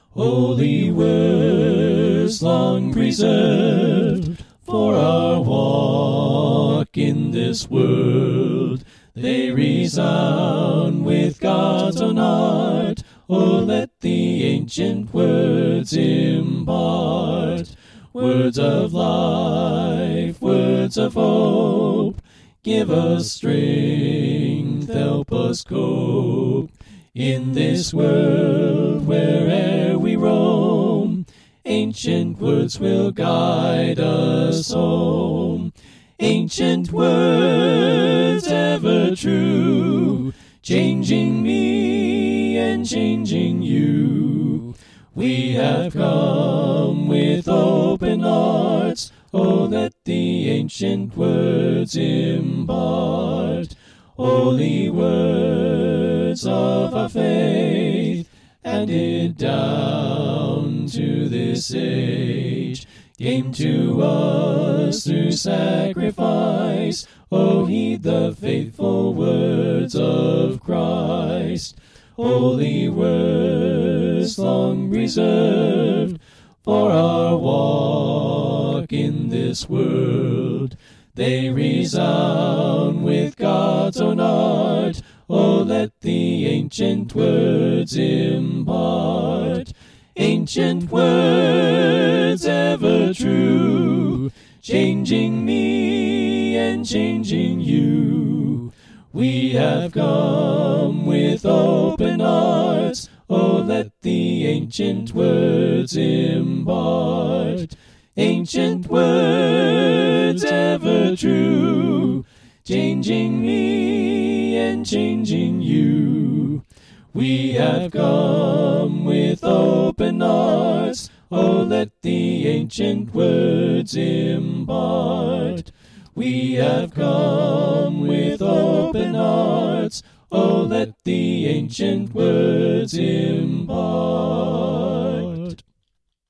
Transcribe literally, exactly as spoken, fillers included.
Holy words long preserved for our walk in this world. They resound with God's own heart. Oh, let the ancient words impart. Words of life, words of hope. Give us strength, help us cope. In this world, where'er we roam, ancient words will guide us home. Ancient words ever true, changing me and changing you. We have come with open hearts. Oh, let the ancient words impart. Holy words of our faith, handed down to this age, came to us through sacrifice. Oh, heed the faithful words of Christ. Holy words long preserved for our walk in this world. They resound with God's own heart. Oh, let the ancient words impart. Ancient words ever true, changing me and changing you. We have come with open hearts. Oh, let the ancient words impart. Ancient words ever true, changing me and changing you. We have come with open hearts. Oh, let the ancient words impart. We have come with open hearts. Oh, let the ancient words impart.